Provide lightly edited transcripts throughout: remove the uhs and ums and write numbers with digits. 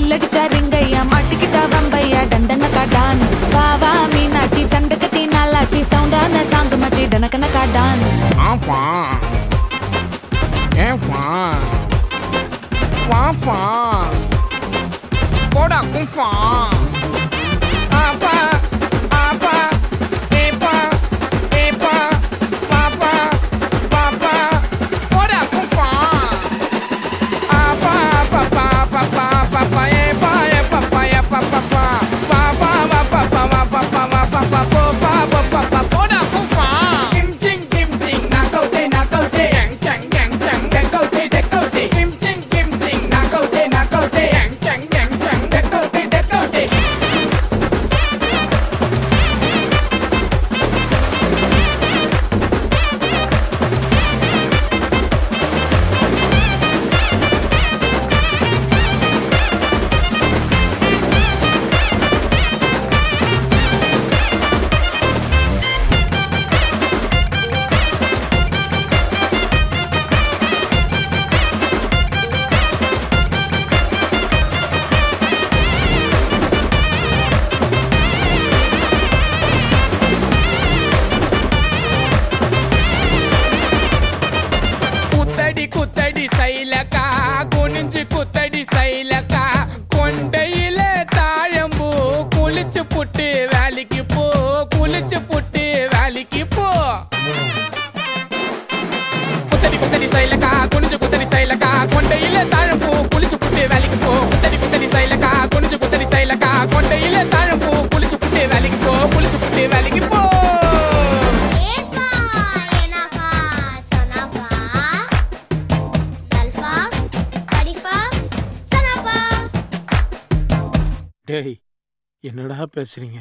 பெல்லடிச்சா ரிங்கையா மாட்டிக்கிட்டா வம்பையா டண்டனக்கா டான் வா வா மீனாச்சி சண்டை கட்டி நாளாச்சி சவுண்டான சாங்கு மச்சி டனக்கனக்கா டான் ஆஃபா ஏஃபா வாஃபா போடா குஃபா ஆஃபா ஆஃபா ஏஃபா ஏஃபா வாஃபா வாஃபா போடா குஃபா ஆஃபா பாப்பா பாப்பா பாப்பா ஏஃபா ஏஃபா ஏஃபா பாப்பா பாப்பா வாஃபா வாஃபா வாஃபா பாப்பா பாப்பா போடா குஃபா கிம் Singh நாகௌட்டே நாகௌட்டே yang chang yang chang டெக்கௌட்டே டெக்கௌட்டே கிம் Singh நாகௌட்டே நாகௌட்டே yang chang yang chang டெக்கௌட்டே டெக்கௌட்டே குத்தடி சைலக்கா குனிஞ்சு குத்தடி சைலக்கா கொண்டையில தாழம்பூ குளிச்சு புட்டு வேலைக்கு போ குளிச்சு புட்டு வேலைக்கு போ குத்தடி சைலக்கா குனிஞ்சு குத்தடி சைலக்கா கொண்டையில தாழம்பூ குளிச்சு புட்டு வேலைக்கு போ குத்தடி சைலக்கா குனிஞ்சு குத்தடி சைலக்கா கொண்டையில தாழம்பூ குளிச்சு புட்டு வேலைக்கு போ குளிச்சு புட்டு வேலைக்கு போ டேய் என்னடா பேசுறீங்க?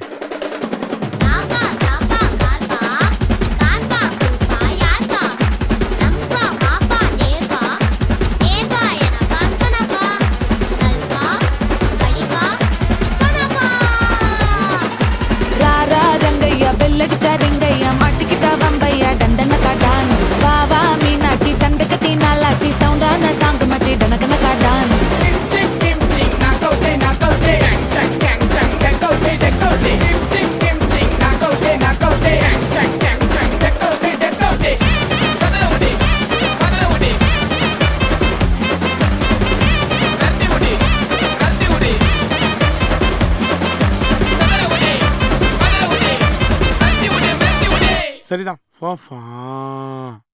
ராரா ரங்கையா பெல்லடிச்சா ரிங்கையா மாட்டிக்கிட்டா வம்பையா டண்டனக்கா டான் வா வா மீனாச்சி சண்டை கட்டி நாளாச்சி சவுண்டான சாங்கு மச்சி டனக்கனக்கா டான் சரிதான்.